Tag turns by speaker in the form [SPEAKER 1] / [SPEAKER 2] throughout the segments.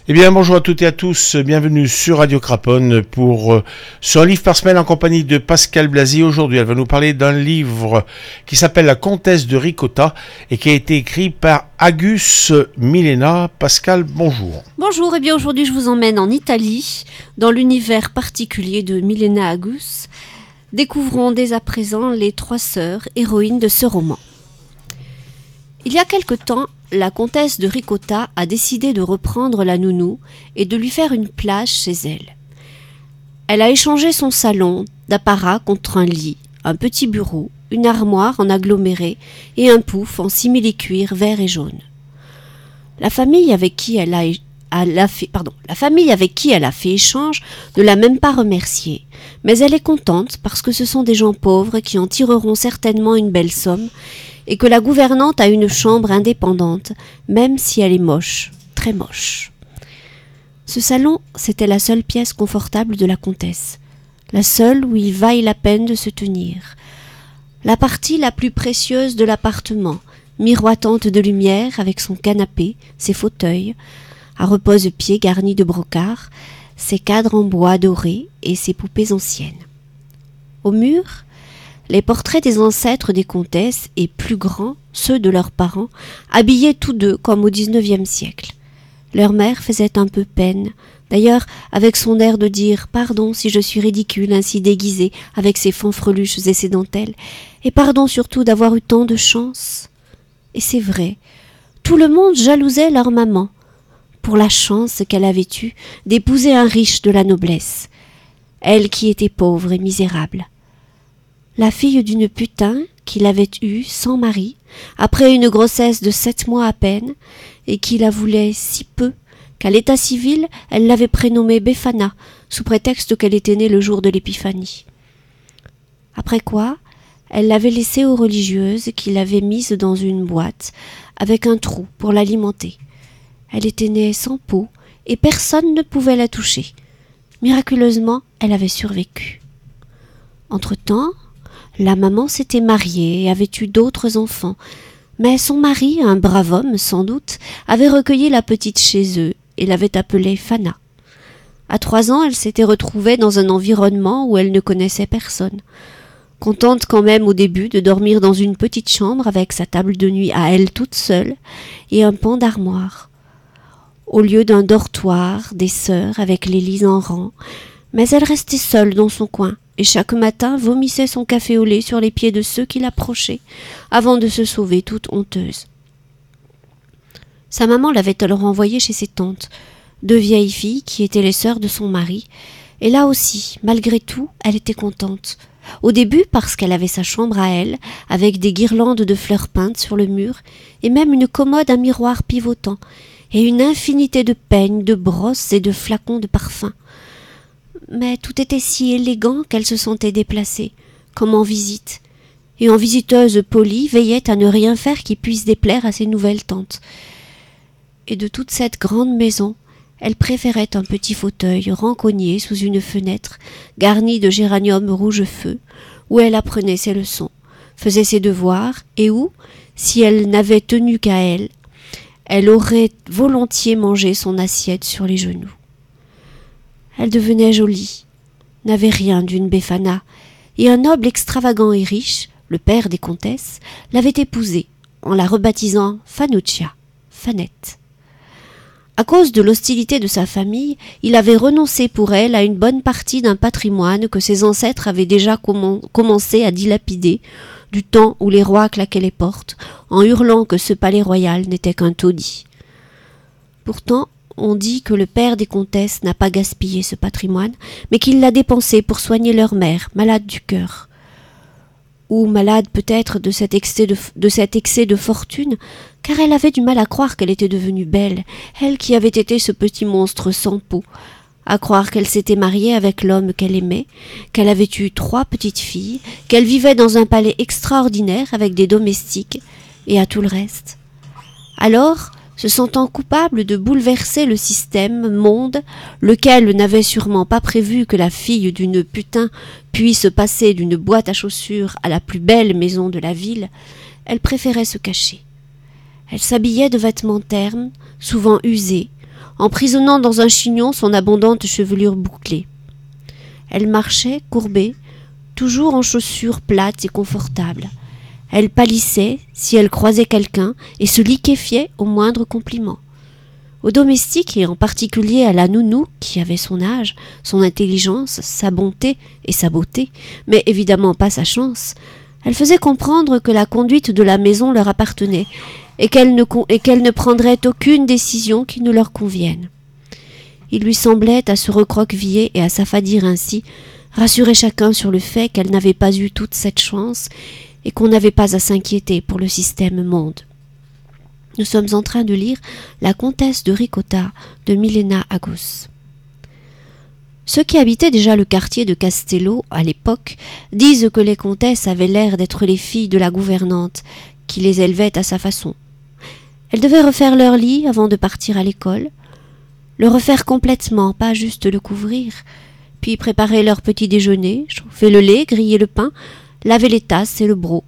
[SPEAKER 1] Eh bien, bonjour à toutes et à tous, bienvenue sur Radio Craponne pour sur un livre par semaine en compagnie de Pascal Blasi. Aujourd'hui, elle va nous parler d'un livre qui s'appelle La Comtesse de Ricotta et qui a été écrit par Agus Milena. Pascal, bonjour.
[SPEAKER 2] Bonjour, et bien aujourd'hui je vous emmène en Italie, dans l'univers particulier de Milena Agus. Découvrons dès à présent les trois sœurs héroïnes de ce roman. Il y a quelque temps, la comtesse de Ricotta a décidé de reprendre la nounou et de lui faire une plage chez elle. Elle a échangé son salon d'apparat contre un lit, un petit bureau, une armoire en aggloméré et un pouf en simili-cuir vert et jaune. La famille avec qui elle a fait échange ne l'a même pas remerciée, mais elle est contente parce que ce sont des gens pauvres qui en tireront certainement une belle somme et que la gouvernante a une chambre indépendante, même si elle est moche, très moche. Ce salon, c'était la seule pièce confortable de la comtesse, la seule où il vaille la peine de se tenir, la partie la plus précieuse de l'appartement, miroitante de lumière avec son canapé, ses fauteuils, à repose-pieds garnis de brocart, ses cadres en bois doré et ses poupées anciennes. Au mur, les portraits des ancêtres des comtesses et plus grands, ceux de leurs parents, habillés tous deux comme au XIXe siècle. Leur mère faisait un peu peine, d'ailleurs avec son air de dire « Pardon si je suis ridicule ainsi déguisée avec ses fanfreluches et ses dentelles, et pardon surtout d'avoir eu tant de chance. » Et c'est vrai, tout le monde jalousait leur maman, pour la chance qu'elle avait eue d'épouser un riche de la noblesse, elle qui était pauvre et misérable. La fille d'une putain qu'il avait eue sans mari, après une grossesse de 7 mois à peine, et qui la voulait si peu qu'à l'état civil, elle l'avait prénommée Befana, sous prétexte qu'elle était née le jour de l'épiphanie. Après quoi, elle l'avait laissée aux religieuses qui l'avaient mise dans une boîte, avec un trou pour l'alimenter. Elle était née sans peau, et personne ne pouvait la toucher. Miraculeusement, elle avait survécu. Entre-temps, la maman s'était mariée et avait eu d'autres enfants, mais son mari, un brave homme sans doute, avait recueilli la petite chez eux et l'avait appelée Fana. À 3 ans, elle s'était retrouvée dans un environnement où elle ne connaissait personne. Contente quand même au début de dormir dans une petite chambre avec sa table de nuit à elle toute seule et un pan d'armoire. Au lieu d'un dortoir, des sœurs avec les lits en rang, mais elle restait seule dans son coin et chaque matin vomissait son café au lait sur les pieds de ceux qui l'approchaient, avant de se sauver toute honteuse. Sa maman l'avait alors envoyée chez ses tantes, 2 vieilles filles qui étaient les sœurs de son mari, et là aussi, malgré tout, elle était contente. Au début parce qu'elle avait sa chambre à elle, avec des guirlandes de fleurs peintes sur le mur, et même une commode à miroir pivotant, et une infinité de peignes, de brosses et de flacons de parfum. Mais tout était si élégant qu'elle se sentait déplacée, comme en visite, et en visiteuse polie veillait à ne rien faire qui puisse déplaire à ses nouvelles tantes. Et de toute cette grande maison, elle préférait un petit fauteuil rancogné sous une fenêtre, garni de géraniums rouge-feu, où elle apprenait ses leçons, faisait ses devoirs, et où, si elle n'avait tenu qu'à elle, elle aurait volontiers mangé son assiette sur les genoux. Elle devenait jolie, n'avait rien d'une Befana, et un noble extravagant et riche, le père des comtesses, l'avait épousée, en la rebaptisant Fanuccia, Fanette. À cause de l'hostilité de sa famille, il avait renoncé pour elle à une bonne partie d'un patrimoine que ses ancêtres avaient déjà commencé à dilapider, du temps où les rois claquaient les portes, en hurlant que ce palais royal n'était qu'un taudis. Pourtant, on dit que le père des comtesses n'a pas gaspillé ce patrimoine, mais qu'il l'a dépensé pour soigner leur mère, malade du cœur. Ou malade peut-être de cet excès de fortune, car elle avait du mal à croire qu'elle était devenue belle, elle qui avait été ce petit monstre sans peau, à croire qu'elle s'était mariée avec l'homme qu'elle aimait, qu'elle avait eu 3 petites filles, qu'elle vivait dans un palais extraordinaire avec des domestiques, et à tout le reste. Alors, se sentant coupable de bouleverser le système monde, lequel n'avait sûrement pas prévu que la fille d'une putain puisse passer d'une boîte à chaussures à la plus belle maison de la ville, elle préférait se cacher. Elle s'habillait de vêtements ternes, souvent usés, emprisonnant dans un chignon son abondante chevelure bouclée. Elle marchait, courbée, toujours en chaussures plates et confortables. Elle pâlissait si elle croisait quelqu'un et se liquéfiait au moindre compliment. Aux domestiques, et en particulier à la nounou, qui avait son âge, son intelligence, sa bonté et sa beauté, mais évidemment pas sa chance, elle faisait comprendre que la conduite de la maison leur appartenait et qu'elle ne prendrait aucune décision qui ne leur convienne. Il lui semblait, à se recroqueviller et à s'affadir ainsi, rassurer chacun sur le fait qu'elle n'avait pas eu toute cette chance et qu'on n'avait pas à s'inquiéter pour le système monde. Nous sommes en train de lire La comtesse de Ricotta de Milena Agus. Ceux qui habitaient déjà le quartier de Castello à l'époque disent que les comtesses avaient l'air d'être les filles de la gouvernante, qui les élevait à sa façon. Elles devaient refaire leur lit avant de partir à l'école, le refaire complètement, pas juste le couvrir, puis préparer leur petit déjeuner, chauffer le lait, griller le pain, laver les tasses et le broc.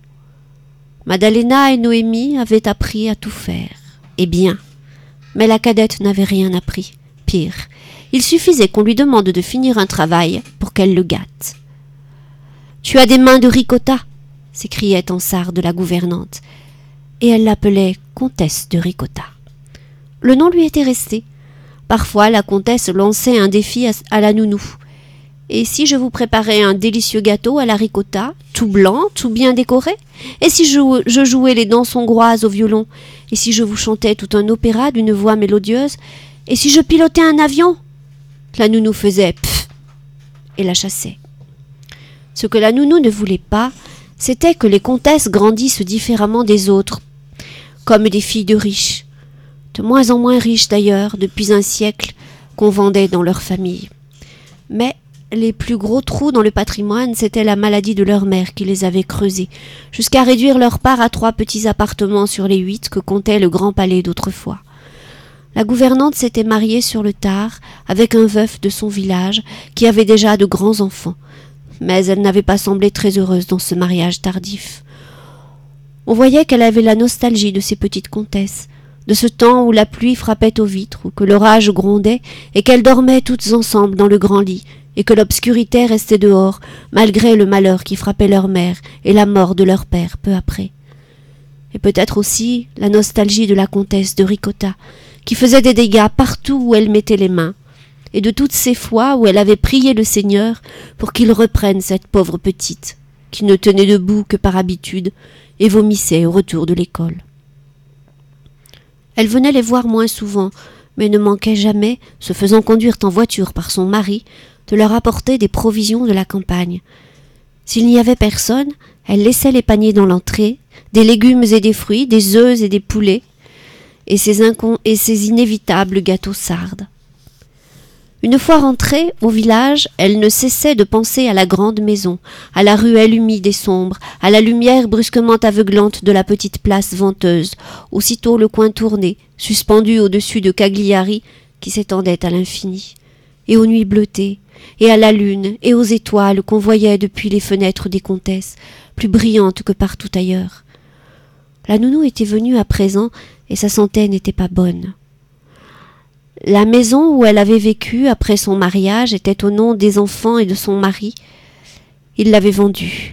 [SPEAKER 2] Madalena et Noémie avaient appris à tout faire, et bien. Mais la cadette n'avait rien appris. Pire, il suffisait qu'on lui demande de finir un travail pour qu'elle le gâte. « Tu as des mains de ricotta !» s'écriait en sarde la gouvernante, et elle l'appelait comtesse de Ricotta. Le nom lui était resté. Parfois, la comtesse lançait un défi à la nounou. Et si je vous préparais un délicieux gâteau à la ricotta, tout blanc, tout bien décoré? Et si je jouais les danses hongroises au violon? Et si je vous chantais tout un opéra d'une voix mélodieuse? Et si je pilotais un avion? La nounou faisait « pfff » et la chassait. Ce que la nounou ne voulait pas, c'était que les comtesses grandissent différemment des autres, comme des filles de riches. De moins en moins riches d'ailleurs, depuis un siècle, qu'on vendait dans leur famille. Mais les plus gros trous dans le patrimoine, c'était la maladie de leur mère qui les avait creusés, jusqu'à réduire leur part à 3 petits appartements sur les 8 que comptait le grand palais d'autrefois. La gouvernante s'était mariée sur le tard avec un veuf de son village qui avait déjà de grands enfants, mais elle n'avait pas semblé très heureuse dans ce mariage tardif. On voyait qu'elle avait la nostalgie de ces petites comtesses, de ce temps où la pluie frappait aux vitres, où que l'orage grondait et qu'elles dormaient toutes ensemble dans le grand lit, et que l'obscurité restait dehors, malgré le malheur qui frappait leur mère et la mort de leur père peu après. Et peut-être aussi la nostalgie de la comtesse de Ricotta, qui faisait des dégâts partout où elle mettait les mains, et de toutes ces fois où elle avait prié le Seigneur pour qu'il reprenne cette pauvre petite, qui ne tenait debout que par habitude et vomissait au retour de l'école. Elle venait les voir moins souvent, mais ne manquait jamais, se faisant conduire en voiture par son mari, de leur apporter des provisions de la campagne. S'il n'y avait personne, elle laissait les paniers dans l'entrée, des légumes et des fruits, des œufs et des poulets, et ses inévitables gâteaux sardes. Une fois rentrée au village, elle ne cessait de penser à la grande maison, à la ruelle humide et sombre, à la lumière brusquement aveuglante de la petite place venteuse, aussitôt le coin tourné, suspendu au-dessus de Cagliari qui s'étendait à l'infini, et aux nuits bleutées, et à la lune, et aux étoiles qu'on voyait depuis les fenêtres des comtesses, plus brillantes que partout ailleurs. La nounou était venue à présent, et sa santé n'était pas bonne. La maison où elle avait vécu après son mariage était au nom des enfants et de son mari. Il l'avait vendue.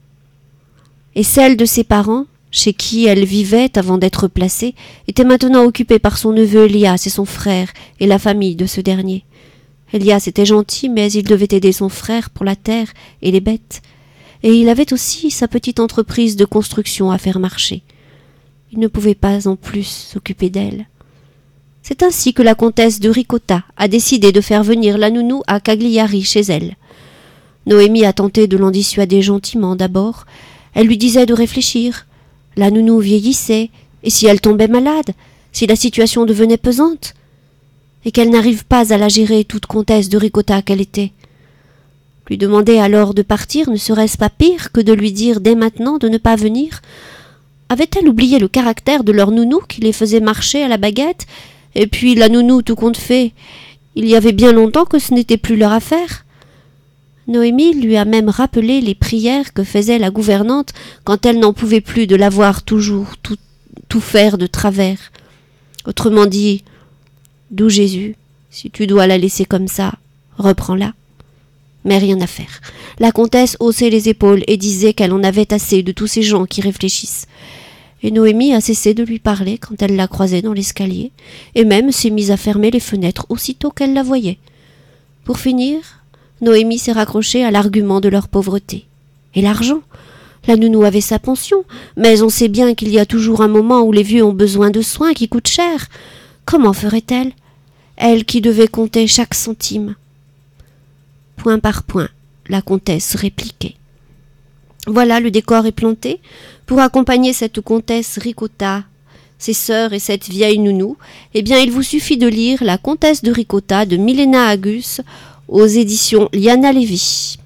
[SPEAKER 2] Et celle de ses parents, chez qui elle vivait avant d'être placée, était maintenant occupée par son neveu Elias et son frère et la famille de ce dernier. Elias était gentil, mais il devait aider son frère pour la terre et les bêtes. Et il avait aussi sa petite entreprise de construction à faire marcher. Il ne pouvait pas en plus s'occuper d'elle. C'est ainsi que la comtesse de Ricotta a décidé de faire venir la nounou à Cagliari chez elle. Noémie a tenté de l'en dissuader gentiment d'abord. Elle lui disait de réfléchir. La nounou vieillissait, et si elle tombait malade, si la situation devenait pesante, et qu'elle n'arrive pas à la gérer toute comtesse de Ricotta qu'elle était. Lui demander alors de partir ne serait-ce pas pire que de lui dire dès maintenant de ne pas venir? Avait-elle oublié le caractère de leur nounou qui les faisait marcher à la baguette? Et puis la nounou tout compte fait, il y avait bien longtemps que ce n'était plus leur affaire. Noémie lui a même rappelé les prières que faisait la gouvernante quand elle n'en pouvait plus de la voir toujours tout faire de travers. Autrement dit, D'où Jésus, si tu dois la laisser comme ça, reprends-la. Mais rien à faire. La comtesse haussait les épaules et disait qu'elle en avait assez de tous ces gens qui réfléchissent. Et Noémie a cessé de lui parler quand elle la croisait dans l'escalier, et même s'est mise à fermer les fenêtres aussitôt qu'elle la voyait. Pour finir, Noémie s'est raccrochée à l'argument de leur pauvreté. Et l'argent ? La nounou avait sa pension, mais on sait bien qu'il y a toujours un moment où les vieux ont besoin de soins qui coûtent cher. Comment ferait-elle ? Elle qui devait compter chaque centime. Point par point, la comtesse répliquait. Voilà, le décor est planté. Pour accompagner cette comtesse Ricotta, ses sœurs et cette vieille nounou, eh bien, il vous suffit de lire La comtesse de Ricotta de Milena Agus aux éditions Liana Lévy.